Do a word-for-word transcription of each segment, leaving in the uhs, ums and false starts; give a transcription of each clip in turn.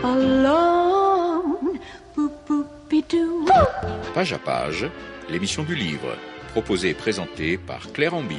alone. Boop-boop-be-doo. Page à page, l'émission du livre, proposée et présentée par Claire Ambille.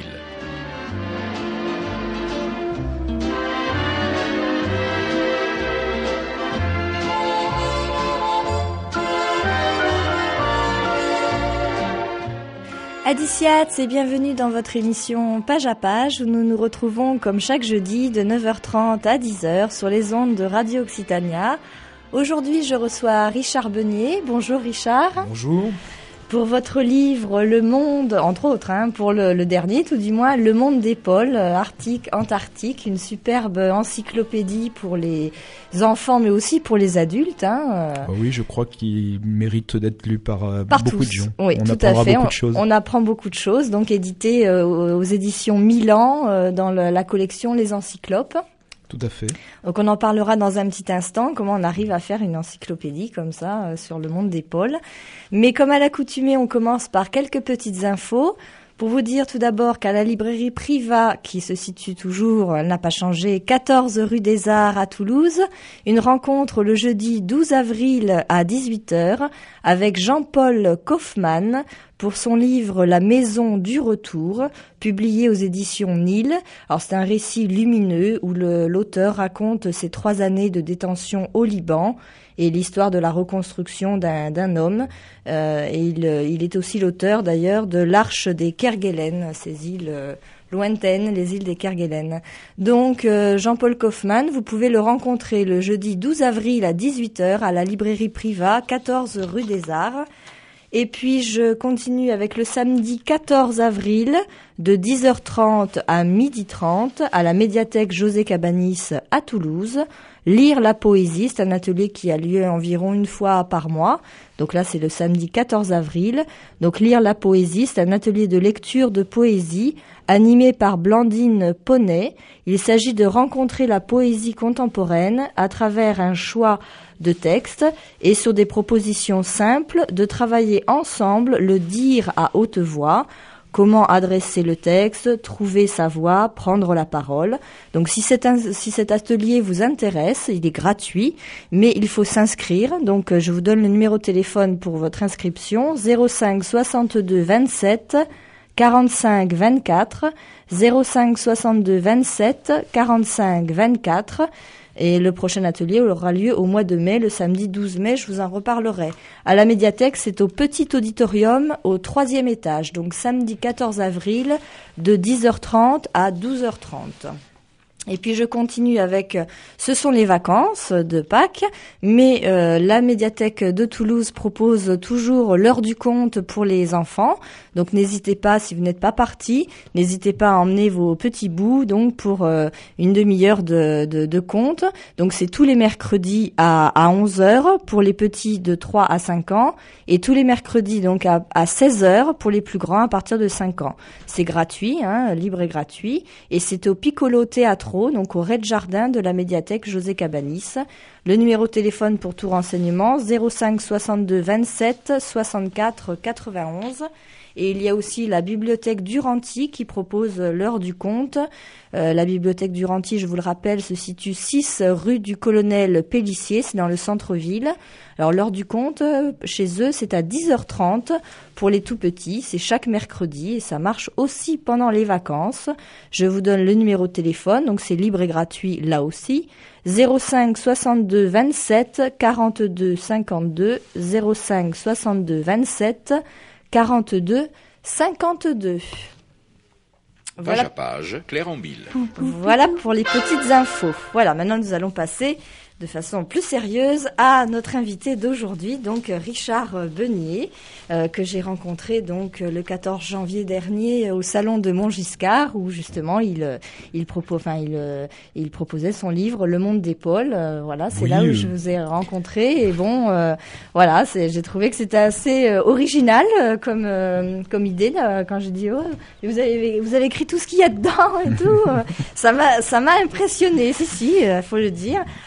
Adiciats et bienvenue dans votre émission Page à Page où nous nous retrouvons comme chaque jeudi de neuf heures trente à dix heures sur les ondes de Radio Occitania. Aujourd'hui, je reçois Richard Beunier. Bonjour Richard. Bonjour. Pour votre livre Le Monde, entre autres, hein, pour le, le dernier tout du moins, Le Monde des pôles, Arctique, Antarctique, une superbe encyclopédie pour les enfants mais aussi pour les adultes. Hein. Ah oui, je crois qu'il mérite d'être lu par, euh, par beaucoup tous. de gens. Oui, on tout apprendra à fait. beaucoup on, de choses. On apprend beaucoup de choses, donc édité euh, aux, aux éditions Milan euh, dans le, la collection Les Encyclopes. Tout à fait. Donc on en parlera dans un petit instant, comment on arrive à faire une encyclopédie comme ça euh, sur le monde des pôles. Mais comme à l'accoutumée, on commence par quelques petites infos. Pour vous dire tout d'abord qu'à la librairie Priva, qui se situe toujours, elle n'a pas changé, quatorze rue des Arts à Toulouse, une rencontre le jeudi douze avril à dix-huit heures avec Jean-Paul Kaufmann pour son livre La Maison du Retour, publié aux éditions Nil. Alors c'est un récit lumineux où le, l'auteur raconte ses trois années de détention au Liban et l'histoire de la reconstruction d'un, d'un homme. Euh, et il, il est aussi l'auteur d'ailleurs de l'Arche des Kerguelen, ces îles euh, lointaines, les îles des Kerguelen. Donc euh, Jean-Paul Kaufmann, vous pouvez le rencontrer le jeudi douze avril à dix-huit heures à la librairie Priva, quatorze rue des Arts. Et puis je continue avec le samedi quatorze avril de dix heures trente à midi trente à la médiathèque José Cabanis à Toulouse. Lire la poésie, c'est un atelier qui a lieu environ une fois par mois. Donc là, c'est le samedi quatorze avril. Donc lire la poésie, c'est un atelier de lecture de poésie animé par Blandine Poney. Il s'agit de rencontrer la poésie contemporaine à travers un choix de textes et sur des propositions simples de travailler ensemble le dire à haute voix. Comment adresser le texte, trouver sa voix, prendre la parole. Donc si, c'est un, si cet atelier vous intéresse, il est gratuit, mais il faut s'inscrire. Donc je vous donne le numéro de téléphone pour votre inscription, zéro cinq soixante-deux vingt-sept quarante-cinq vingt-quatre, zéro cinq soixante-deux vingt-sept quarante-cinq vingt-quatre. Et le prochain atelier aura lieu au mois de mai, le samedi douze mai, je vous en reparlerai. À la médiathèque, c'est au petit auditorium, au troisième étage, donc samedi quatorze avril, de dix heures trente à douze heures trente. Et puis je continue avec, ce sont les vacances de Pâques, mais euh, la médiathèque de Toulouse propose toujours l'heure du conte pour les enfants. Donc n'hésitez pas, si vous n'êtes pas partis, n'hésitez pas à emmener vos petits bouts donc pour euh, une demi-heure de, de, de conte. Donc c'est tous les mercredis à, à onze heures pour les petits de trois à cinq ans et tous les mercredis donc à, à seize heures pour les plus grands à partir de cinq ans. C'est gratuit, hein, libre et gratuit, et c'est au Piccolo Teatro, donc au rez-de-jardin de la médiathèque José Cabanis. Le numéro de téléphone pour tout renseignement, zéro cinq soixante-deux vingt-sept soixante-quatre quatre-vingt-onze. Et il y a aussi la bibliothèque Duranty qui propose l'heure du conte. Euh, la bibliothèque Duranty, je vous le rappelle, se situe six rue du Colonel Pélissier, c'est dans le centre-ville. Alors l'heure du conte, chez eux, c'est à dix heures trente pour les tout-petits, c'est chaque mercredi et ça marche aussi pendant les vacances. Je vous donne le numéro de téléphone, donc c'est libre et gratuit là aussi. zéro cinq soixante-deux vingt-sept quarante-deux cinquante-deux, zéro cinq soixante-deux vingt-sept quarante-deux cinquante-deux. Voilà. Page à page, Claire Ambille. Voilà pour les petites infos. Voilà, maintenant nous allons passer de façon plus sérieuse à notre invité d'aujourd'hui, donc Richard Beunier, euh, que j'ai rencontré donc le quatorze janvier dernier au salon de Montgiscard, où justement il il propose, enfin il il proposait son livre Le Monde des pôles. Euh, voilà, c'est oui, là où euh... je vous ai rencontré et bon, euh, voilà, c'est, j'ai trouvé que c'était assez euh, original euh, comme euh, comme idée là, quand j'ai dit oh vous avez vous avez écrit tout ce qu'il y a dedans et tout, ça m'a ça m'a impressionné, si si, euh, faut le dire. Alors bon, je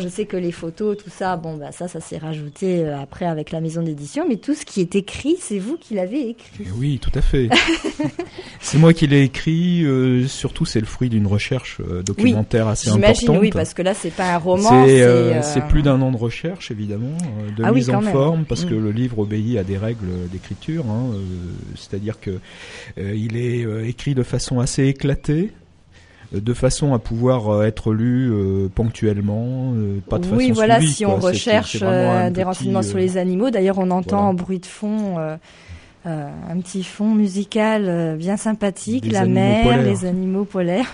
je sais que les photos, tout ça, bon, bah ça, ça s'est rajouté euh, après avec la maison d'édition, mais tout ce qui est écrit, c'est vous qui l'avez écrit. Et oui, tout à fait. C'est moi qui l'ai écrit. Euh, surtout, c'est le fruit d'une recherche euh, documentaire oui, assez j'imagine, importante. Oui, parce que là, c'est pas un roman. C'est, c'est, euh, euh... c'est plus d'un an de recherche, évidemment, euh, de ah mise oui, en même. forme, parce mmh. que le livre obéit à des règles d'écriture. Hein, euh, c'est-à-dire que euh, il est euh, écrit de façon assez éclatée, de façon à pouvoir euh, être lu euh, ponctuellement, euh, pas de oui, façon voilà, suivie. si quoi. on C'est, recherche c'est euh, des petit, renseignements euh, sur les animaux, d'ailleurs on entend voilà. en bruit de fond euh, euh, un petit fond musical euh, bien sympathique, Des la animaux mer, polaires. les animaux polaires.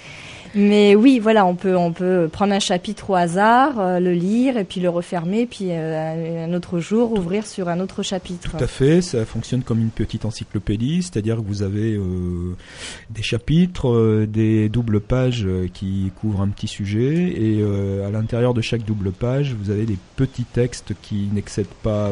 Mais oui, voilà, on peut on peut prendre un chapitre au hasard, euh, le lire et puis le refermer, puis euh, un autre jour ouvrir sur un autre chapitre. Tout à fait, ça fonctionne comme une petite encyclopédie, c'est-à-dire que vous avez euh, des chapitres, euh, des doubles pages euh, qui couvrent un petit sujet, et euh, à l'intérieur de chaque double page, vous avez des petits textes qui n'excèdent pas euh,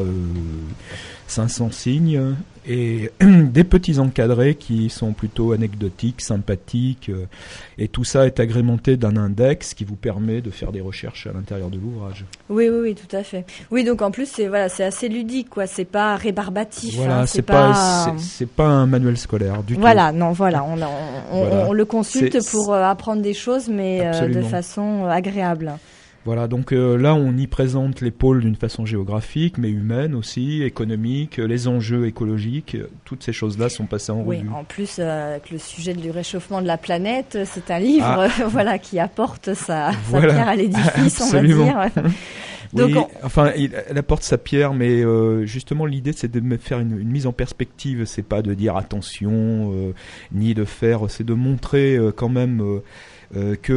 cinq cents signes, et des petits encadrés qui sont plutôt anecdotiques, sympathiques, euh, et tout ça est agrémenté d'un index qui vous permet de faire des recherches à l'intérieur de l'ouvrage. Oui, oui, oui, tout à fait. Oui, donc en plus c'est voilà, c'est assez ludique, quoi. C'est pas rébarbatif. Voilà, hein, c'est, c'est pas, pas, c'est, c'est pas un manuel scolaire du voilà, tout. non, voilà, on, on, on, Voilà. on le consulte C'est, pour euh, apprendre des choses, mais euh, de façon euh, agréable. Voilà, donc euh, là on y présente les pôles d'une façon géographique, mais humaine aussi, économique, les enjeux écologiques, toutes ces choses-là sont passées en oui, revue. En plus, euh, avec le sujet du réchauffement de la planète, c'est un livre Ah. euh, voilà, qui apporte sa, Voilà. sa pierre à l'édifice, Absolument. on va dire. Donc oui, on... enfin, il, elle apporte sa pierre, mais euh, justement l'idée c'est de me faire une, une mise en perspective, c'est pas de dire attention, euh, ni de faire, c'est de montrer euh, quand même euh, euh, que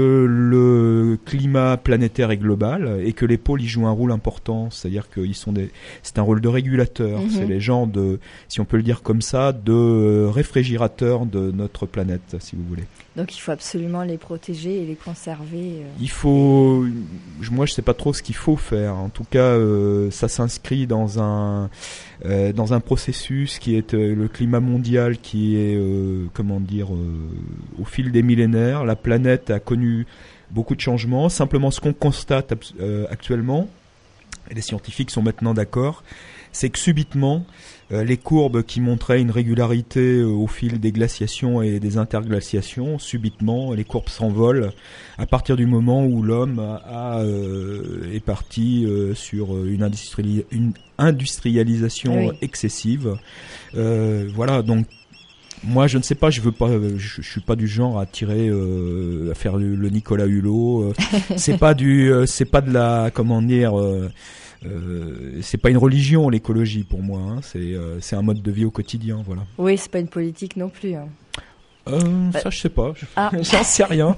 le climat planétaire est global et que les pôles y jouent un rôle important, c'est-à-dire qu'ils sont des, c'est un rôle de régulateur, mm-hmm. c'est les genres de, si on peut le dire comme ça, de euh, réfrigérateur de notre planète, si vous voulez. Donc il faut absolument les protéger et les conserver. Euh... Il faut, moi je sais pas trop ce qu'il faut faire. En tout cas, euh, ça s'inscrit dans un euh, dans un processus qui est euh, le climat mondial, qui est euh, comment dire, euh, au fil des millénaires, la planète a connu beaucoup de changements. Simplement, ce qu'on constate euh, actuellement, et les scientifiques sont maintenant d'accord, c'est que subitement, euh, les courbes qui montraient une régularité euh, au fil des glaciations et des interglaciations, subitement, les courbes s'envolent à partir du moment où l'homme a, a, euh, est parti euh, sur une, industrie, une industrialisation oui. excessive. Euh, voilà, donc moi, je ne sais pas, je veux pas, je, je suis pas du genre à tirer, euh, à faire le, le Nicolas Hulot. Euh, c'est pas du, euh, c'est pas de la, comment dire. Euh, Euh, c'est pas une religion l'écologie pour moi, hein. c'est euh, c'est un mode de vie au quotidien, voilà. Oui, c'est pas une politique non plus. Hein. Euh, ça je sais pas, je, ah. j'en sais rien.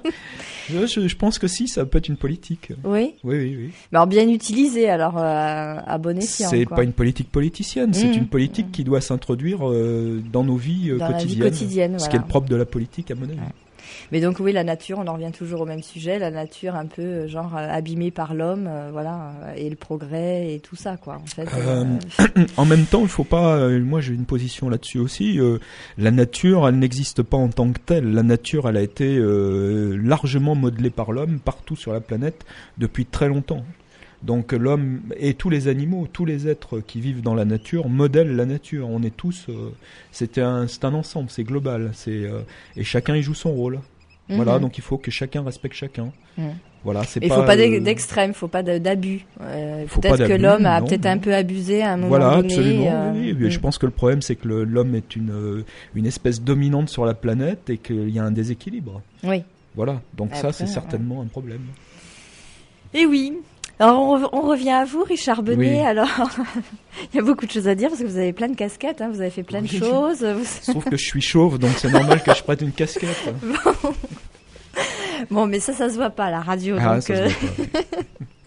je, je, je pense que si, ça peut être une politique. Oui. Oui, oui, oui. Mais alors bien utilisée, alors euh, à bon escient. C'est quoi. pas une politique politicienne, mmh. c'est une politique mmh. qui doit s'introduire euh, dans nos vies euh, dans quotidiennes. La vie quotidienne, ce voilà. qui est le propre de la politique à mon avis. Ouais. Mais donc oui, la nature, on en revient toujours au même sujet, la nature un peu genre euh, abîmée par l'homme, euh, voilà, et le progrès et tout ça, quoi. En fait. Euh, euh... en même temps, il faut pas. Euh, moi, j'ai une position là-dessus aussi. Euh, la nature, elle n'existe pas en tant que telle. La nature, elle a été euh, largement modelée par l'homme partout sur la planète depuis très longtemps. Donc l'homme et tous les animaux, tous les êtres qui vivent dans la nature modèlent la nature. On est tous, euh, c'est un, c'est un ensemble, c'est global, c'est euh, et chacun y joue son rôle. Mm-hmm. Voilà, donc il faut que chacun respecte chacun. Mm. Voilà, c'est il pas. Il faut pas euh, d'extrême, faut pas d'abus. Euh, faut peut-être pas que d'abus, l'homme a non, peut-être non. un peu abusé à un moment voilà, donné. Absolument, euh, oui, oui. mm. Je pense que le problème, c'est que le, l'homme est une une espèce dominante sur la planète et qu'il y a un déséquilibre. Oui. Voilà, donc Après, ça, c'est certainement ouais. un problème. Et oui. Alors on, re- on revient à vous, Richard Benet. Oui. Alors il y a beaucoup de choses à dire parce que vous avez plein de casquettes, hein, vous avez fait plein oui. de choses. Vous... Je trouve que je suis chauve, donc c'est normal que je prête une casquette. Bon. bon, mais ça, ça se voit pas à la radio. Ah, donc, ça euh... se voit pas, oui.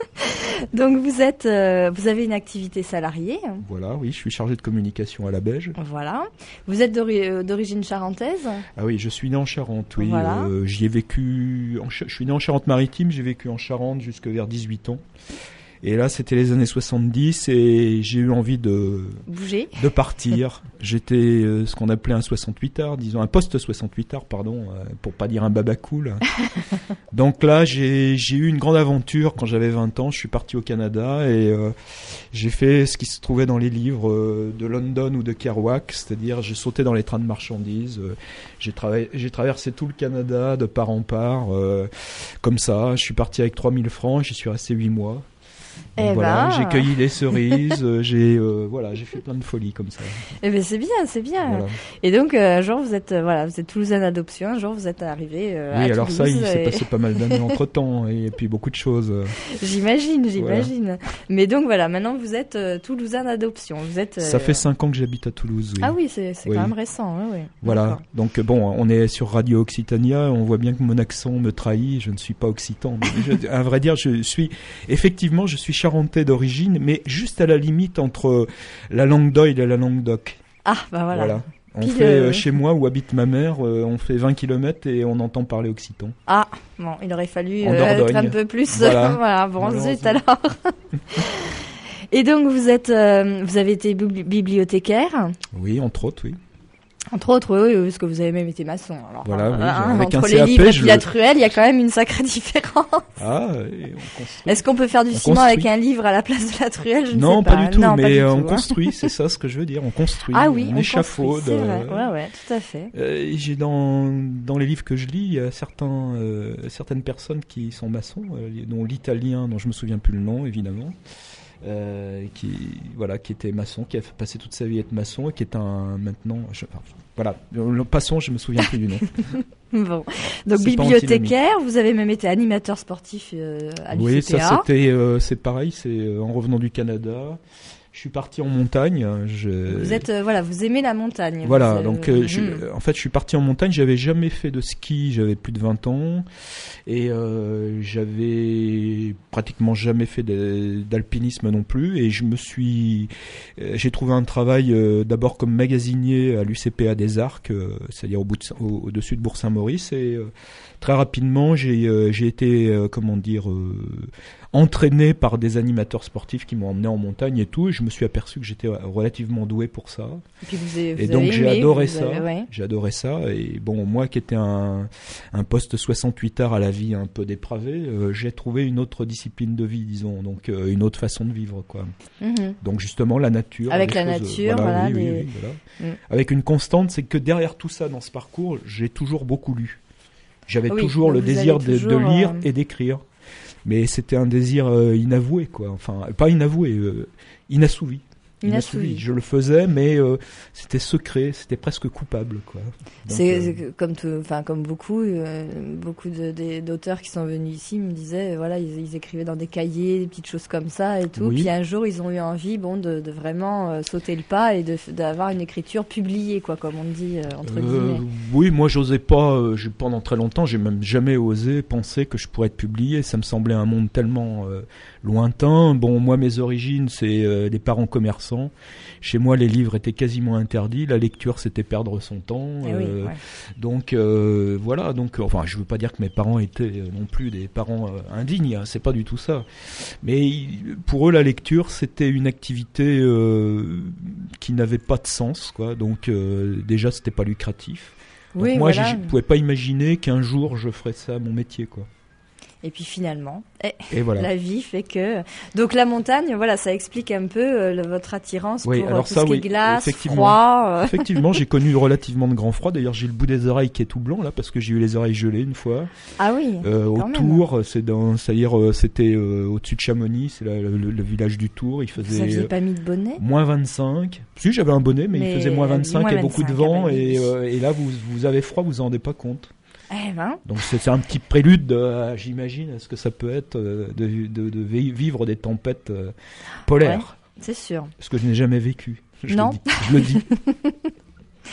Donc vous êtes, euh, vous avez une activité salariée. Voilà, oui, je suis chargé de communication à la Beige. Voilà. Vous êtes d'ori- d'origine charentaise. Ah oui, je suis né en Charente, oui. Voilà. Euh, j'y ai vécu, en Ch- je suis né en Charente-Maritime, j'ai vécu en Charente jusque vers dix-huit ans. Et là, c'était les années soixante-dix et j'ai eu envie de bouger, de partir. J'étais euh, ce qu'on appelait un soixante-huit art, disons un post soixante-huit art, pardon, euh, pour pas dire un baba cool. Donc là, j'ai j'ai eu une grande aventure quand j'avais vingt ans. Je suis parti au Canada et euh, j'ai fait ce qui se trouvait dans les livres euh, de London ou de Kerouac, c'est-à-dire j'ai sauté dans les trains de marchandises. Euh, j'ai travaillé, j'ai traversé tout le Canada de part en part, euh, comme ça. Je suis parti avec trois mille francs. J'y suis resté huit mois. Donc Eh voilà, ben. j'ai cueilli des cerises, euh, j'ai euh, voilà, j'ai fait plein de folies comme ça. Eh ben c'est bien, c'est bien. Voilà. Et donc euh, un jour vous êtes euh, voilà, vous êtes toulousain d'adoption, un jour vous êtes arrivé euh, à Oui, alors Toulouse, ça, il s'est et- passé pas mal d'années entre temps et puis beaucoup de choses. euh. J'imagine, j'imagine. Mais donc voilà, maintenant vous êtes euh, toulousain d'adoption. Vous êtes. euh, Ça fait cinq ans que j'habite à Toulouse. Oui. Ah oui, c'est c'est Oui. quand même récent, oui, oui. Voilà. D'accord. Donc bon, on est sur Radio Occitania. On voit bien que mon accent me trahit. Je ne suis pas occitan. Mais je- à vrai dire, je suis effectivement, je suis charentais d'origine, mais juste à la limite entre la langue d'Oil et la langue d'Oc. Ah bah voilà. On Pile, fait euh, euh, chez moi où habite ma mère, euh, on fait vingt kilomètres et on entend parler occitan. Ah bon, il aurait fallu En euh, être Dordogne. un peu plus. Voilà. voilà, bon Malheureusement. zut alors. Et donc vous êtes, euh, vous avez été bibli- bibliothécaire. Oui, entre autres, oui. Entre autres, oui, oui, parce que vous avez même été maçon. Alors, Voilà, oui, hein, avec entre un les C A P, livres et je puis la le- truelle, il y a quand même une sacrée différence. Ah, et on construit. Est-ce qu'on peut faire du On ciment construit. avec un livre à la place de la truelle? Je ne Non, sais pas. pas du tout, Non, pas mais du euh, tout, on hein. construit, c'est ça ce que je veux dire, on construit, Ah oui, on on échafaude. construit, c'est vrai. euh, Ouais, ouais, tout à fait. euh, et j'ai dans dans les livres que je lis, il y a certains euh, certaines personnes qui sont maçons, euh, dont l'italien, dont je me souviens plus le nom évidemment, euh, qui voilà, qui était maçon, qui a passé toute sa vie à être maçon et qui est un maintenant, je, enfin, voilà, le passons, je me souviens plus du nom. Bon, donc C'est pas bibliothécaire, vous avez même été animateur sportif euh, à Oui, l'U C P A. ça c'était, euh, c'est pareil, c'est euh, en revenant du Canada. Je suis parti en montagne. Je... Vous êtes, euh, voilà, vous aimez la montagne. Voilà, vous, euh, donc euh, je- hmm. en fait je suis parti en montagne, j'avais jamais fait de ski, j'avais plus de vingt ans et euh, j'avais pratiquement jamais fait de- d'alpinisme non plus et je me suis euh, j'ai trouvé un travail euh, d'abord comme magasinier à l'U C P A des Arcs, euh, c'est-à-dire au bout de, au, au-dessus de Bourg-Saint-Maurice et euh, très rapidement j'ai euh, j'ai été euh, comment dire euh, entraîné par des animateurs sportifs qui m'ont emmené en montagne et tout et je me suis aperçu que j'étais relativement doué pour ça. Et puis vous avez, vous Et donc avez j'ai aimé, adoré vous ça, avez- ouais. j'ai adoré ça. Et bon, moi qui étais un, un poste soixante-huit art à la vie un peu dépravée, euh, j'ai trouvé une autre discipline de vie, disons, donc euh, une autre façon de vivre, quoi. Mhm. Donc justement la nature. Avec les la choses, nature, voilà, oui, oui, les- oui, voilà. Mm. Avec une constante, c'est que derrière tout ça, dans ce parcours, j'ai toujours beaucoup lu. J'avais Oui, toujours donc le vous désir avez de, de toujours, lire euh, et d'écrire, mais c'était un désir euh, inavoué, quoi. Enfin, pas inavoué, euh, inassouvi. Inassouvi. Je le faisais, mais euh, c'était secret, c'était presque coupable, quoi. Donc, C'est euh, c'est comme tout, enfin comme beaucoup, euh, beaucoup de, des- d'auteurs qui sont venus ici me disaient, euh, voilà, ils, ils écrivaient dans des cahiers, des petites choses comme ça et tout. Oui. Puis un jour, ils ont eu envie, bon, de, de vraiment euh, sauter le pas et de d'avoir une écriture publiée, quoi, comme on dit euh, entre Euh, guillemets. oui, moi j'osais pas, euh, j'ai- pendant très longtemps, j'ai même jamais osé penser que je pourrais être publié. Ça me semblait un monde tellement euh, lointain. Bon, moi mes origines, c'est euh, des parents commerçants. Chez moi, les livres étaient quasiment interdits. La lecture, c'était perdre son temps. Eh oui, Euh, ouais. Donc euh, voilà. Donc, enfin, je veux pas dire que mes parents étaient euh, non plus des parents euh, indignes. Hein, c'est pas du tout ça. Mais il- pour eux, la lecture, c'était une activité euh, qui n'avait pas de sens, quoi. Donc euh, déjà, c'était pas lucratif. Donc Oui, moi, voilà. je pouvais pas imaginer qu'un jour je ferais ça mon métier, quoi. Et puis finalement, eh, Et voilà. la vie fait que. Donc la montagne, voilà, ça explique un peu euh, le- votre attirance Oui, pour euh, alors tout ça, ce qui oui, est glace, effectivement. froid. euh. Effectivement, j'ai connu relativement de grand froid. D'ailleurs, j'ai le bout des oreilles qui est tout blanc là parce que j'ai eu les oreilles gelées une fois. Ah oui. Euh, au Quand même. Tour, c'est dans, c'est-à-dire euh, c'était euh, au-dessus de Chamonix, c'est la- le, le village du Tour. Il Vous faisait aviez euh, pas mis de bonnet? moins vingt-cinq. Si j'avais un bonnet, mais, Mais il faisait moins moins vingt-cinq et beaucoup de vingt-cinq, vent ah bah oui. et, euh, et là vous vous avez froid, vous vous en rendez pas compte. Eh ben. Donc c'est c'est un petit prélude, de, euh, j'imagine, à ce que ça peut être euh, de, de, de vi- vivre des tempêtes euh, polaires. C'est sûr. Ce que je n'ai jamais vécu. Je Non. Le dis, je le dis.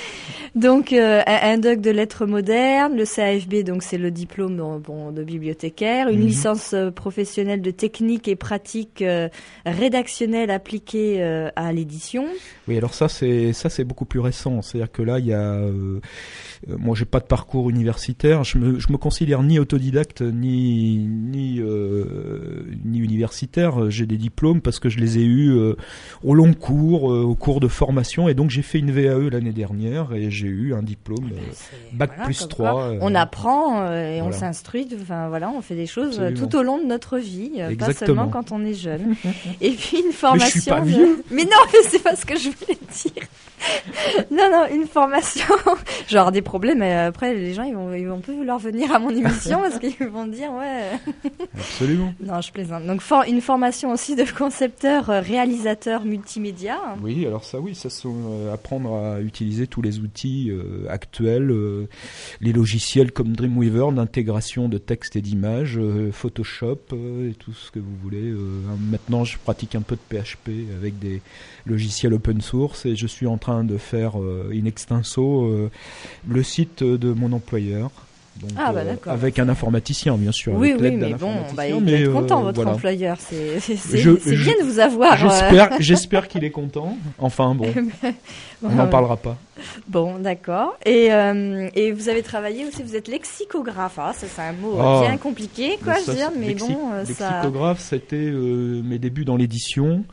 Donc euh, un, un doc de lettres modernes, le C A F B, donc c'est le diplôme bon, bon, de bibliothécaire, une mmh. licence euh, professionnelle de technique et pratique euh, rédactionnelle appliquée euh, à l'édition. Oui, alors ça c'est ça c'est beaucoup plus récent. C'est-à-dire que là il y a, euh, moi j'ai pas de parcours universitaire, je me je me considère ni autodidacte ni ni euh, ni universitaire. J'ai des diplômes parce que je les ai eus euh, au long cours, euh, au cours de formation, et donc j'ai fait une V A E l'année dernière et j'ai eu un diplôme euh, bac voilà, plus trois. Euh, on apprend euh, et voilà. on s'instruit, enfin voilà, on fait des choses Absolument. tout au long de notre vie, euh, pas seulement quand on est jeune. Et puis une formation. Mais je suis pas vieux. De... Mais non, mais c'est pas ce que je voulais dire. Non, non, une formation. Je vais avoir des problèmes, mais après les gens ils vont, ils vont plus vouloir venir à mon émission parce qu'ils vont dire ouais. Absolument. Non, je plaisante. Donc for- une formation aussi de concepteur, euh, réalisateur multimédia. Oui, alors ça, oui, ça c'est euh, apprendre à utiliser tous les outils euh, actuels, euh, les logiciels comme Dreamweaver d'intégration de texte et d'images, euh, Photoshop euh, et tout ce que vous voulez. Euh, maintenant, je pratique un peu de P H P avec des logiciels open source et je suis en train de faire euh, in extenso euh, le site de mon employeur. Donc, ah, bah, euh, d'accord. avec un informaticien, bien sûr. Oui, avec oui, l'aide mais d'un bon, bah, il mais, est content, euh, votre voilà. employeur. C'est, c'est, c'est, je, c'est je, bien de vous avoir. J'espère, euh... j'espère qu'il est content. Enfin, bon, on n'en parlera pas. Bon, d'accord. Et, euh, et vous avez travaillé aussi, vous êtes lexicographe. Ah, ça, c'est un mot oh, bien compliqué, quoi, je veux dire, mais lexi- bon, euh, ça... Lexicographe, c'était euh, mes débuts dans l'édition.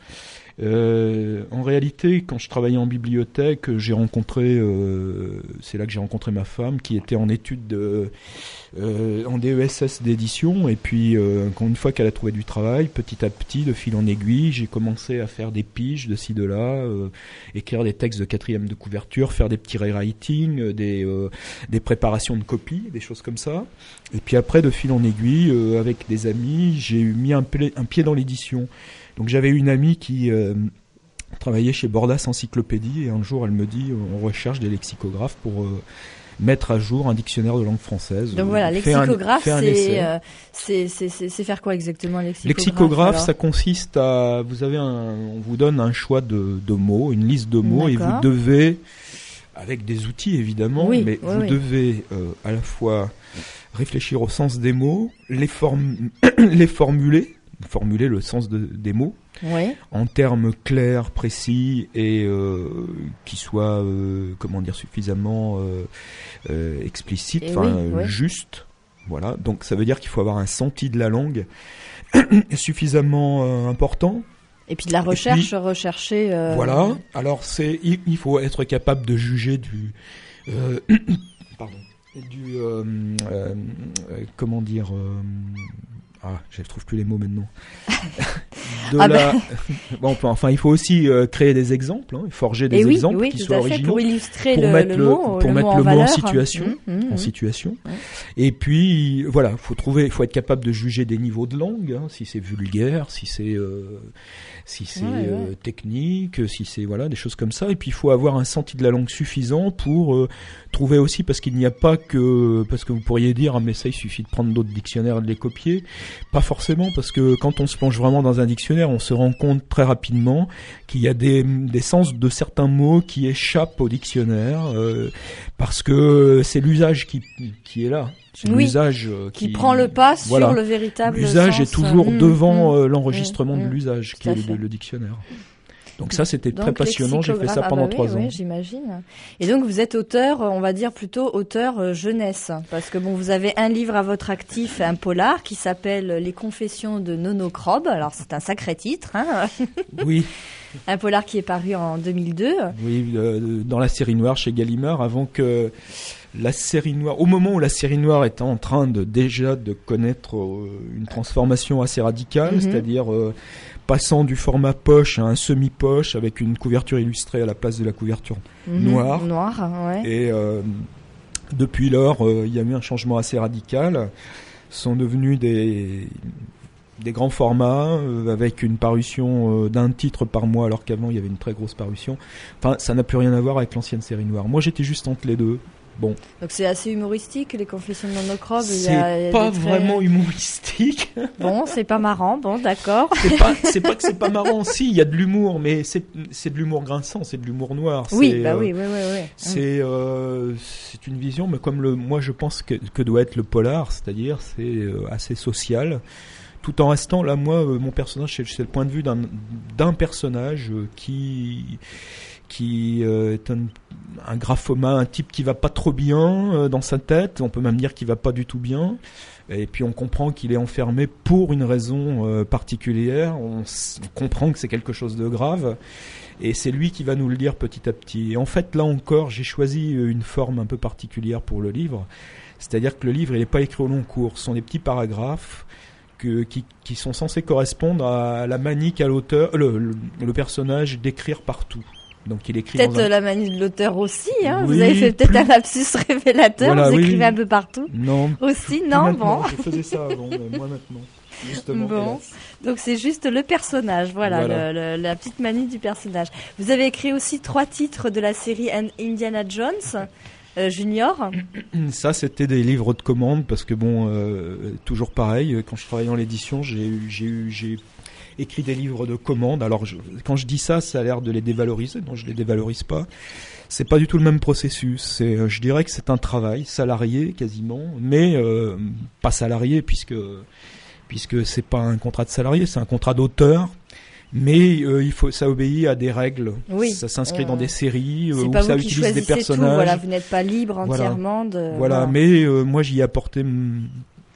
Euh, en réalité, quand je travaillais en bibliothèque, j'ai rencontré, euh, c'est là que j'ai rencontré ma femme, qui était en études de, euh, en D E S S d'édition. Et puis, euh, quand une fois qu'elle a trouvé du travail, petit à petit, de fil en aiguille, j'ai commencé à faire des piges de ci de là, euh, écrire des textes de quatrième de couverture, faire des petits rewriting, des, euh, des préparations de copies, des choses comme ça. Et puis après, de fil en aiguille, euh, avec des amis, j'ai mis un, pla- un pied dans l'édition. Donc j'avais une amie qui euh, travaillait chez Bordas Encyclopédie et un jour elle me dit on recherche des lexicographes pour euh, mettre à jour un dictionnaire de langue française. Donc voilà, lexicographe, un, c'est, euh, c'est, c'est, c'est, c'est faire quoi exactement, lexicographe Lexicographe, alors ça consiste à, vous avez un, on vous donne un choix de, de mots, une liste de mots, D'accord. et vous devez, avec des outils évidemment, oui, mais oui, vous oui. devez euh, à la fois réfléchir au sens des mots, les, form- les formuler, formuler le sens de, des mots, oui. en termes clairs, précis et euh, qui soient, euh, comment dire, suffisamment euh, euh, explicites, enfin oui, oui. justes. Voilà. Donc ça veut dire qu'il faut avoir un senti de la langue suffisamment euh, important. Et puis de la recherche, puis, rechercher. Euh... Voilà. Alors c'est, il, il faut être capable de juger du, euh, pardon, du, euh, euh, comment dire. Euh, Ah, je ne trouve plus les mots maintenant. De ah la... ben... bon, enfin, il faut aussi euh, créer des exemples, hein, forger des oui, exemples oui, qui tout soient à fait, originaux, pour illustrer pour le, mettre le, le mot, pour le mettre mot le en mot valeur. en situation, mmh, mmh, en situation. Ouais. Et puis voilà, faut trouver, faut être capable de juger des niveaux de langue, hein, si c'est vulgaire, si c'est euh, si c'est ouais, euh, ouais. technique, si c'est voilà des choses comme ça. Et puis il faut avoir un senti de la langue suffisant pour euh, trouver aussi, parce qu'il n'y a pas que, parce que vous pourriez dire ah mais ça il suffit de prendre d'autres dictionnaires et de les copier. Pas forcément, parce que quand on se plonge vraiment dans un dictionnaire, on se rend compte très rapidement qu'il y a des, des sens de certains mots qui échappent au dictionnaire, euh, parce que c'est l'usage qui, qui est là. C'est oui, l'usage qui, qui prend le pas voilà. sur le véritable l'usage sens. est toujours mmh, devant mmh, euh, l'enregistrement mmh, de l'usage, qui est le, le dictionnaire. Donc ça, c'était donc, très passionnant. J'ai fait ça pendant ah bah trois oui, ans. Oui, j'imagine. Et donc, vous êtes auteur, on va dire plutôt auteur euh, jeunesse. Parce que bon, vous avez un livre à votre actif, un polar, qui s'appelle Les Confessions de Nono Crob. Alors, c'est un sacré titre, hein. Oui. Un polar qui est paru en deux mille deux. Oui, euh, dans la série noire chez Gallimard, avant que la série noire, au moment où la série noire était en train de déjà de connaître euh, une transformation assez radicale, mm-hmm. c'est-à-dire euh, passant du format poche à un semi-poche avec une couverture illustrée à la place de la couverture mm-hmm. noire. Noire, ouais. Et euh, depuis lors, euh, il y a eu un changement assez radical. Ce sont devenus des des grands formats euh, avec une parution euh, d'un titre par mois, alors qu'avant il y avait une très grosse parution. Enfin, ça n'a plus rien à voir avec l'ancienne série noire. Moi, j'étais juste entre les deux. Bon. Donc c'est assez humoristique, les Confessions de Nonocrobe. C'est pas vraiment humoristique. Bon, c'est pas marrant, bon, d'accord. C'est pas, c'est pas que c'est pas marrant, si, il y a de l'humour, mais c'est, c'est de l'humour grinçant, c'est de l'humour noir. Oui, c'est, bah euh, oui, oui, oui, oui. C'est, euh, c'est une vision, mais comme le, moi je pense que, que doit être le polar, c'est-à-dire c'est euh, assez social. Tout en restant, là, moi, euh, mon personnage, c'est, c'est le point de vue d'un, d'un personnage euh, qui, qui euh, est un, un graphomane, un type qui va pas trop bien euh, dans sa tête. On peut même dire qu'il va pas du tout bien. Et puis on comprend qu'il est enfermé pour une raison euh, particulière. On, s- on comprend que c'est quelque chose de grave. Et c'est lui qui va nous le dire petit à petit. Et en fait, là encore, j'ai choisi une forme un peu particulière pour le livre. C'est-à-dire que le livre, il n'est pas écrit au long cours. Ce sont des petits paragraphes que, qui, qui sont censés correspondre à la manie qu'a l'auteur, le, le, le personnage d'écrire partout. Donc il écrit Peut-être dans un... la manie de l'auteur aussi, hein. Oui, Vous avez fait peut-être plus... un lapsus révélateur, voilà, vous oui, écrivez oui. un peu partout. Non. Aussi, Plus non, maintenant. bon. Je faisais ça avant, mais moi maintenant. Justement. Bon. hélas. Donc c'est juste le personnage, voilà, Voilà. Le, le, la petite manie du personnage. Vous avez écrit aussi trois titres de la série Indiana Jones euh, Junior. Ça, c'était des livres de commande parce que bon, euh, toujours pareil. Quand je travaillais dans l'édition, j'ai eu, j'ai eu, j'ai écrit des livres de commande. Alors, je, quand je dis ça, ça a l'air de les dévaloriser. Non, je les dévalorise pas. C'est pas du tout le même processus. C'est, euh, je dirais que c'est un travail salarié quasiment, mais euh, pas salarié puisque puisque c'est pas un contrat de salarié, c'est un contrat d'auteur. Mais euh, il faut, ça obéit à des règles. Oui. Ça s'inscrit Euh, dans des séries C'est euh, où pas ça vous qui utilise des choisissez personnages. tout, voilà, vous n'êtes pas libre Voilà. entièrement de. Voilà, mais euh, moi j'y ai apporté m-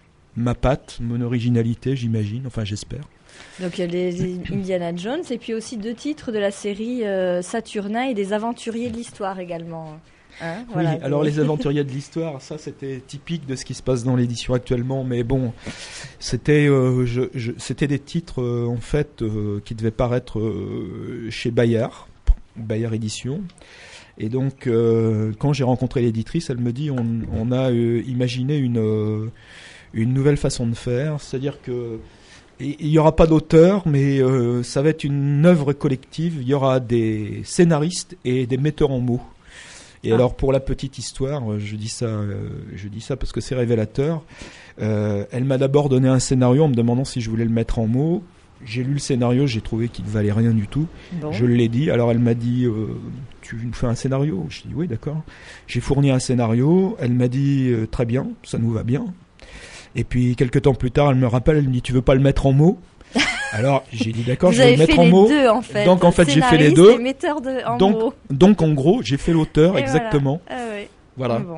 ma patte, mon originalité, j'imagine, enfin j'espère. Donc il y a les, les Indiana Jones et puis aussi deux titres de la série euh, Saturnin et des Aventuriers de l'Histoire également. Hein, voilà, oui, alors des- les aventuriers de l'histoire, ça c'était typique de ce qui se passe dans l'édition actuellement, mais bon, c'était euh, je, je, c'était des titres euh, en fait euh, qui devaient paraître euh, chez Bayard, Bayard Édition. Et donc euh, quand j'ai rencontré l'éditrice, elle me dit on, on a euh, imaginé une euh, une nouvelle façon de faire, c'est-à-dire que il n'y aura pas d'auteur, mais euh, ça va être une œuvre collective. Il y aura des scénaristes et des metteurs en mots. Et Ah. alors pour la petite histoire, je dis ça, euh, je dis ça parce que c'est révélateur. Euh, elle m'a d'abord donné un scénario en me demandant si je voulais le mettre en mots. J'ai lu le scénario, j'ai trouvé qu'il ne valait rien du tout. Bon. Je l'ai dit. Alors elle m'a dit, euh, tu nous fais un scénario? Je dis oui, d'accord. J'ai fourni un scénario. Elle m'a dit euh, très bien, ça nous va bien. Et puis quelques temps plus tard, elle me rappelle, elle me dit tu veux pas le mettre en mots? Alors j'ai dit d'accord, Vous je vais avez le mettre fait en les mots. deux en fait. Donc en fait j'ai fait les Scénariste deux. et metteur de, en Donc, mots. donc en gros j'ai fait l'auteur Et exactement. Voilà. Ah ouais. Voilà. Bon.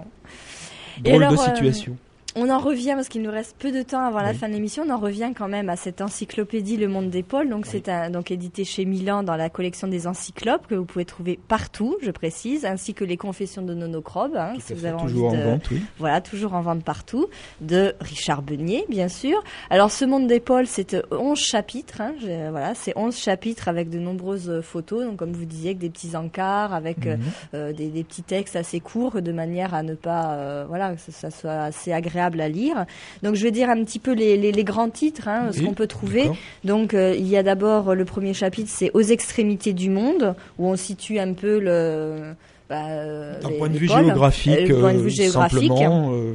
Drôle alors, de euh, situation. On en revient, parce qu'il nous reste peu de temps avant la Oui. fin de l'émission, on en revient quand même à cette encyclopédie Le Monde des Pôles. Donc, Oui. c'est un, donc édité chez Milan dans la collection des encyclopes que vous pouvez trouver partout, je précise, ainsi que les Confessions de Nonocrobe, hein, Tout si à vous fait, avez toujours envie en de, vente, oui. voilà, toujours en vente partout, de Richard Beunier, bien sûr. Alors, ce Monde des Pôles, c'est onze chapitres, hein, je- voilà, c'est onze chapitres avec de nombreuses photos, donc comme vous disiez, avec des petits encarts, avec euh, Mhm. euh, des, des petits textes assez courts, de manière à ne pas, euh, voilà, que ça, ça soit assez agréable à lire. Donc, je vais dire un petit peu les, les, les grands titres, hein, ce Oui, qu'on peut trouver. d'accord. Donc, euh, il y a d'abord euh, le premier chapitre, c'est Aux extrémités du monde, où on situe un peu le... Bah, euh, D'un les- point de les vue pôles. géographique, Euh, point de vue euh, géographique. simplement, euh,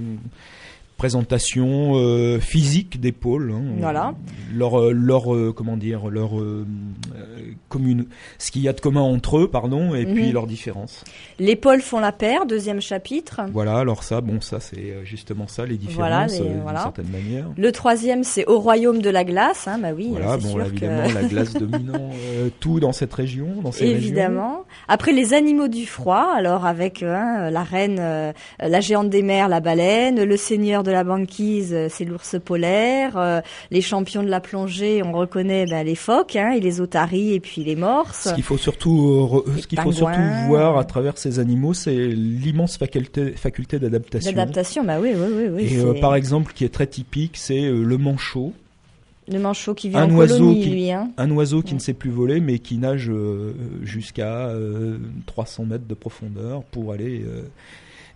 présentation euh, physique des pôles. Hein, Voilà. Leur, euh, leur euh, comment dire, leur euh, euh, commune, ce qu'il y a de commun entre eux, pardon, et Mhm. puis leurs différences. Les pôles font la paire, deuxième chapitre. Voilà. Alors ça, bon, ça c'est euh, justement ça, les différences, Voilà, les- euh, d'une voilà. certaine manière. Le troisième, c'est Au royaume de la glace. Hein, bah oui, Voilà, c'est bon, sûr évidemment, que... la glace dominant euh, tout dans cette région, dans ces régions. Évidemment. Après, les animaux du froid, alors avec euh, hein, la reine, euh, la géante des mers, la baleine, le seigneur de la banquise, euh, c'est l'ours polaire, euh, les champions de la plongée, on reconnaît ben, les phoques, hein, et les otaries, et puis les morses. Ce qu'il faut surtout, euh, re- Les ce qu'il faut pingouins. surtout voir à travers ces animaux, c'est l'immense faculté, faculté d'adaptation. L'adaptation, bah oui, oui, oui. oui Et euh, c'est par exemple, qui est très typique, c'est euh, le manchot, le manchot qui vit un en oiseau colonie, qui- lui. Hein. un oiseau qui Ouais. ne sait plus voler, mais qui nage euh, jusqu'à euh, trois cents mètres de profondeur pour aller euh,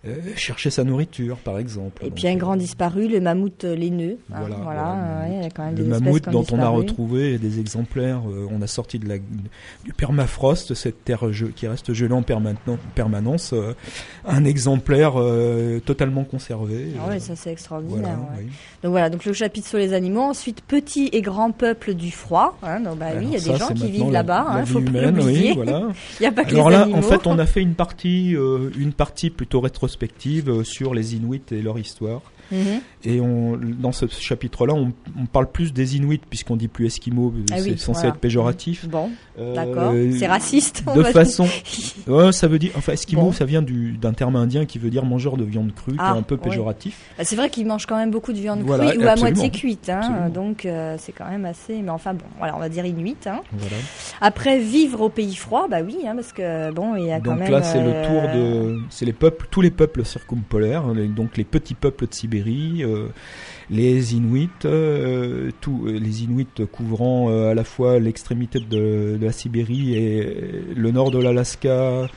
euh, chercher sa nourriture, par exemple. Et Donc, puis un grand euh, disparu, le mammouth laineux. Hein, Voilà, voilà, voilà, euh, ouais, il y a quand même le des mammouth espèces qui ont dont on a disparu. retrouvé des exemplaires, euh, on a sorti de la, du permafrost, cette terre ge- qui reste gelée en permanent- permanence, euh, un exemplaire euh, totalement conservé. Ah ouais, euh, ça c'est extraordinaire. voilà, ouais. oui. Donc voilà, donc le chapitre sur les animaux. Ensuite, petit et grand peuple du froid. Hein, donc bah oui, il y a Alors des ça, gens c'est qui maintenant vivent la- là-bas. la Hein, vie faut pas humaine, l'oublier. oui, voilà. Il n'y a pas que Alors les là, animaux. en fait, on a fait une partie, euh, une partie plutôt rétrospective euh, sur les Inuits et leur histoire. Mhm. Et on, dans ce chapitre-là, on, on parle plus des Inuits puisqu'on dit plus Esquimaux, Ah c'est oui, censé voilà. être péjoratif. Bon, Euh, d'accord. C'est raciste. on De va façon, dire. ouais, ça veut dire, enfin, Esquimaux, Bon. ça vient du, d'un terme indien qui veut dire mangeur de viande crue, Ah, qui est un peu ouais. péjoratif. Bah, c'est vrai qu'ils mangent quand même beaucoup de viande Voilà, crue ou à absolument. moitié cuite. Hein, Absolument. donc euh, c'est quand même assez. Mais enfin bon, voilà, on va dire inuit. Hein. Voilà. Après, vivre au pays froid, bah oui, hein, parce que bon, il y a quand Donc même. là, c'est euh, le tour de, c'est les peuples, tous les peuples circumpolaires, les- donc les petits peuples de Sibérie, euh, les Inuits, euh, tous les Inuits couvrant euh, à la fois l'extrémité de, de la Sibérie et le nord de l'Alaska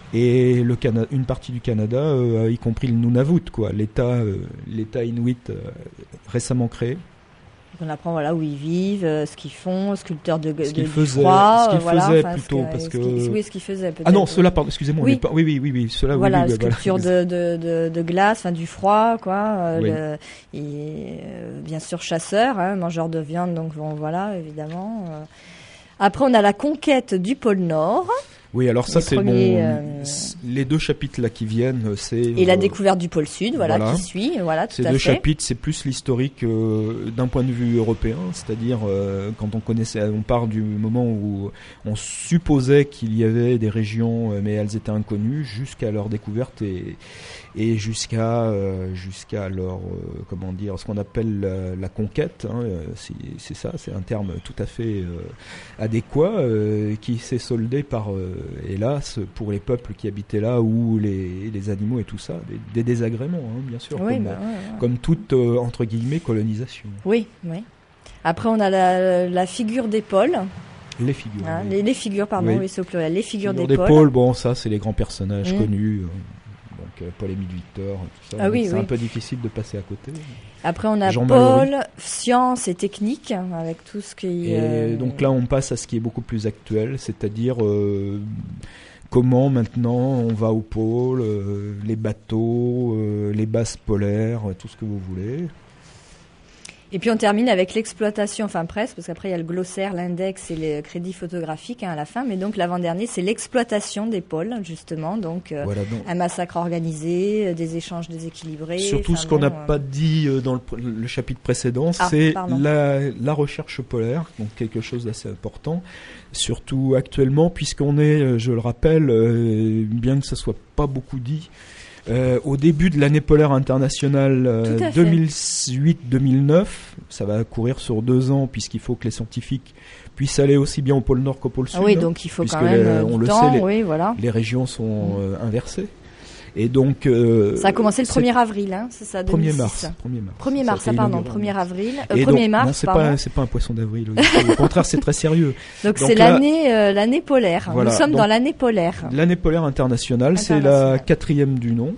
et le Cana- une partie du Canada, euh, y compris le Nunavut, quoi, l'État, euh, l'État Inuit euh, récemment créé. On apprend voilà où ils vivent, euh, ce qu'ils font, sculpteurs de, de Ce qu'ils du faisaient- froid, ce qu'ils euh, voilà, faisaient enfin, ce plutôt, parce ce que- qu'ils- oui, ce qu'ils faisaient. Ah non, peut-être. ceux-là, pardon, excusez-moi, on Oui. n'est pas, oui, oui, oui, oui, ceux-là, Voilà, oui, oui, bah, sculpture voilà. de, de, de, de glace, enfin du froid, quoi. euh, Oui. le- et, euh, bien sûr chasseurs, hein, mangeurs de viande, donc bon, voilà, évidemment. euh. Après, on a la conquête du pôle Nord Oui, alors ça Les c'est premiers, bon. euh, c- Les deux chapitres là qui viennent, c'est et la euh, découverte du pôle Sud, voilà, voilà. qui suit, voilà, tout Ces à deux fait. chapitres, c'est plus l'historique euh, d'un point de vue européen, c'est-à-dire euh, quand on connaissait, on part du moment où on supposait qu'il y avait des régions, euh, mais elles étaient inconnues, jusqu'à leur découverte et, et jusqu'à euh, jusqu'à leur euh, comment dire, ce qu'on appelle la, la conquête. Hein, euh, c'est, c'est ça, c'est un terme tout à fait euh, adéquat euh, qui s'est soldé par, euh, hélas, pour les peuples qui habitaient là ou les, les animaux et tout ça, des, des désagréments, hein, bien sûr. Oui, comme, bah, ouais, ouais. comme toute, euh, entre guillemets, colonisation. oui, oui. Après, on a la, la figure d'épaule, Les figures. hein, oui. les, les figures, pardon, Oui. oui, c'est au pluriel, les figures Figures d'épaule. d'épaule, bon, ça, c'est les grands personnages Mm. connus. euh, donc, euh, Paul Émile Victor, tout ça. Ah donc oui, c'est oui. un peu difficile de passer à côté. Après, on a Jean Paul, Mallory. science et technique, hein, avec tout ce qui Et euh, donc là, on passe à ce qui est beaucoup plus actuel, c'est-à-dire euh, comment maintenant on va au pôle, euh, les bateaux, euh, les bases polaires, euh, tout ce que vous voulez. Et puis on termine avec l'exploitation, enfin presque, parce qu'après il y a le glossaire, l'index et le crédit photographique hein, à la fin. Mais donc l'avant-dernier, c'est l'exploitation des pôles, justement. Donc euh, Voilà, donc, un massacre organisé, euh, des échanges déséquilibrés. surtout enfin, ce qu'on n'a bon, euh, pas dit euh, dans le, pr- le chapitre précédent, Ah, c'est pardon. la, la recherche polaire, donc quelque chose d'assez important, surtout actuellement, puisqu'on est, euh, je le rappelle, euh, bien que ça soit pas beaucoup dit, euh, au début de l'année polaire internationale euh, Tout à fait. deux mille huit deux mille neuf, ça va courir sur deux ans, puisqu'il faut que les scientifiques puissent aller aussi bien au pôle Nord qu'au pôle Sud. Ah oui, hein. donc il faut puisque quand même les- euh, on du le temps, sait, les- oui, voilà. Les régions sont euh, inversées. Et donc, euh, Ça a commencé le c'est- premier avril, hein, c'est ça, premier deux mille six. mars. premier mars. premier Ça a mars, été ah, pardon, inauguré en premier mars. avril, euh, Et premier donc, mars, non, c'est pardon. pas, c'est pas un poisson d'avril. Au contraire, c'est très sérieux. Donc donc c'est là- l'année, euh, l'année polaire. Voilà, Nous sommes donc- dans l'année polaire. L'année polaire internationale, c'est la Internationale. quatrième du nom.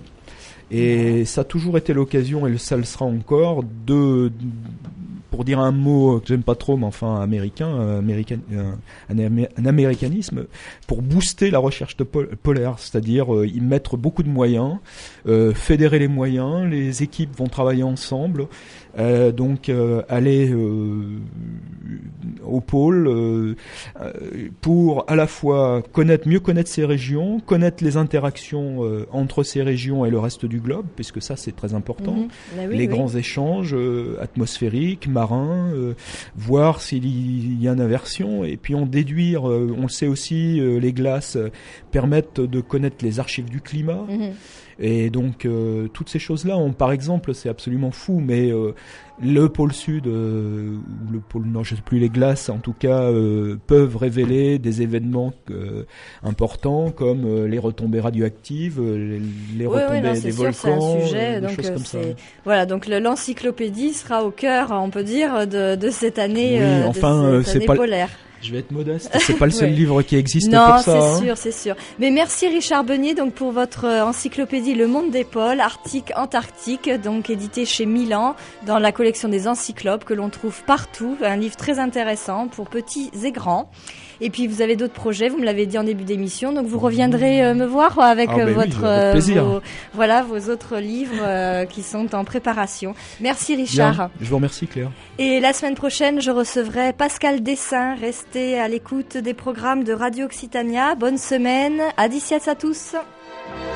Et ça a toujours été l'occasion, et ça le sera encore, de, pour dire un mot que j'aime pas trop, mais enfin américain, euh, américain euh, un, amé- un américanisme, pour booster la recherche de pol- polaire, c'est-à-dire euh, y mettre beaucoup de moyens, euh, fédérer les moyens, les équipes vont travailler ensemble, euh, donc euh, aller euh, au pôle euh, euh, pour à la fois connaître, mieux connaître ces régions, connaître les interactions euh, entre ces régions et le reste du globe, puisque ça c'est très important. Mhm. Bah oui, les oui. grands échanges euh, atmosphériques, marins, euh, voir s'il y a une inversion, et puis en déduire, euh, on le sait aussi, euh, les glaces euh, permettent de connaître les archives du climat, Mhm. et donc euh, toutes ces choses-là, on, par exemple, c'est absolument fou, mais euh, le pôle sud euh, ou le pôle nord, je sais plus, les glaces en tout cas, euh, peuvent révéler des événements euh, importants comme euh, les retombées radioactives, euh, les, les Oui, oui, retombées non, des c'est sûr, volcans, c'est un euh, sujet. des Donc, choses euh, comme ça. c'est- voilà, donc le- l'encyclopédie sera au cœur, on peut dire, de, de cette année, Oui, euh, enfin, de euh, cette c'est année pas- polaire. Je vais être modeste, c'est pas le seul Ouais. livre qui existe Non, pour ça. c'est hein. sûr, c'est sûr. Mais merci Richard Beunier donc pour votre euh, encyclopédie Le Monde des pôles, Arctique, Antarctique, donc édité chez Milan dans la collection des encyclopes que l'on trouve partout. Un livre très intéressant pour petits et grands. Et puis vous avez d'autres projets, vous me l'avez dit en début d'émission, donc vous reviendrez euh, me voir avec Ah, euh, ben oui, votre avec plaisir. vos, voilà vos autres livres euh, qui sont en préparation. Merci Richard. Bien, je vous remercie Claire. Et la semaine prochaine, je recevrai Pascal Dessin. Restez à l'écoute des programmes de Radio Occitania. Bonne semaine. Adicias à tous.